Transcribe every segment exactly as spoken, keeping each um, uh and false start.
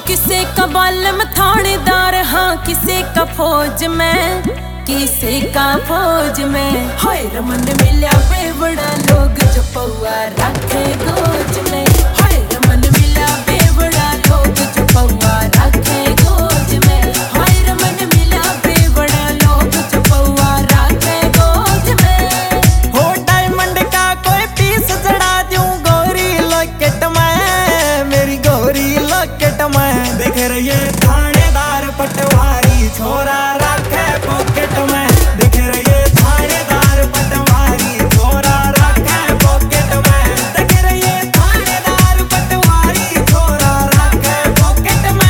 किसे का बालम थानेदार, हाँ किसे का फौज में, किसे का फौज में। हाय रमन मिल्या बेवड़ा लोग जो पौआ रखे गोज में। हाय रमन मिल्या बेवड़ा लोग जो पौआ रखे गोज में। हाय रमन मिल्या बेवड़ा लोग जो पौआ रखे गोज में। हो डायमंड का कोई पीस जड़ा दूं गोरी लॉकेट में, मेरी गोरी लॉकेट में। देख रही है थानेदार पटवारी छोरा रखे पॉकेट में। देख रही है थानेदार पटवारी छोरा रखे पॉकेट में। देख रही है थानेदार पटवारी छोरा रखे पॉकेट में।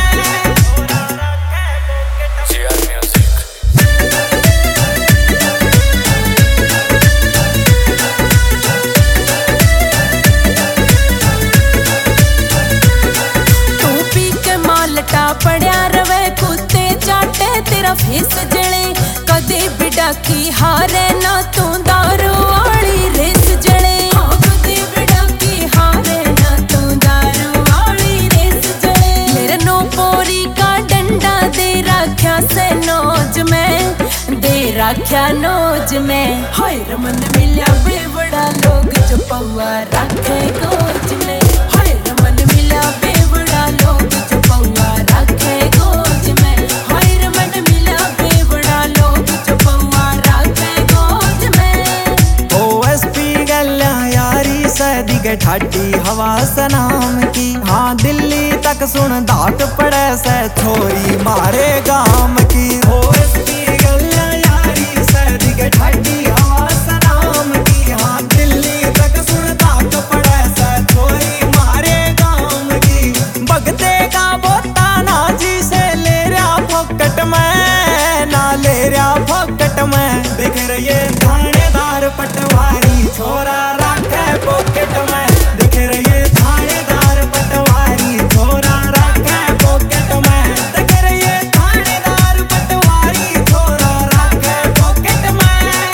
GR music. तू पी के मालटा पड़या रवे, कुत्ते चाटे तेरा फेस जले। कदे बिड़ा की हारे ना तू दारू वाली रेस जले। हाँ कदे बिड़ा की हारे ना तू दारू वाली रेस जले। मेरे नो पोरी का डंडा दे रख्या से नोज में, दे रख्या नोज में। हाय रमन मिल्या बेवड़ा लोग जो पौआ रखे गोज में। हाय रमन मिल्या बेवड़ा लोग जो पौआ रखे गोज में। हाय रमन मिल्या बेवड़ा लोग जो पौआ रखे गोज में। ओएसपी गल्ला यारी सैदी के ठाडी हवा सनाम की। हाँ दिल्ली तक सुन दाट पड़े से छोरी मारे गाम की। ओएसपी गल्ला यारी सैदी के ठाडी हवा सनाम की। हाँ दिल्ली तक सुन दाट पड़े से छोरी मारे गाम की। भगते का बोता ना जी से ले रहा पॉकेट में, ना ले रहा पॉकेट में। देख रही है थानेदार पटवारी छोरा रखे पॉकेट में। देख रही है थानेदार पटवारी छोरा रखे पॉकेट में। देख रही है थानेदार पटवारी छोरा रखे पॉकेट में।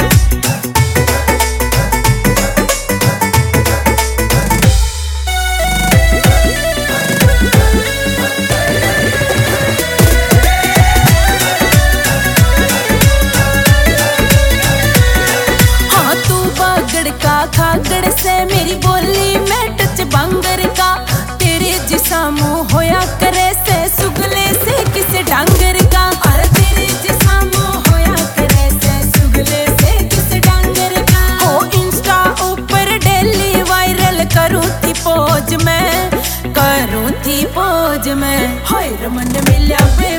हाँ तू बागड़ का खागड़ से मेरी बोली में टच बांगर का। तेरे जिसा मुंह होया करे से सुगले से किसे डांगर का। अरे तेरे जिसा मुंह होया करे से सुगले से किसे डांगर का। हो इंस्टा ऊपर डेली वायरल करूँ थी पोज में, करूँ थी पोज में। हाय रमन मिल्या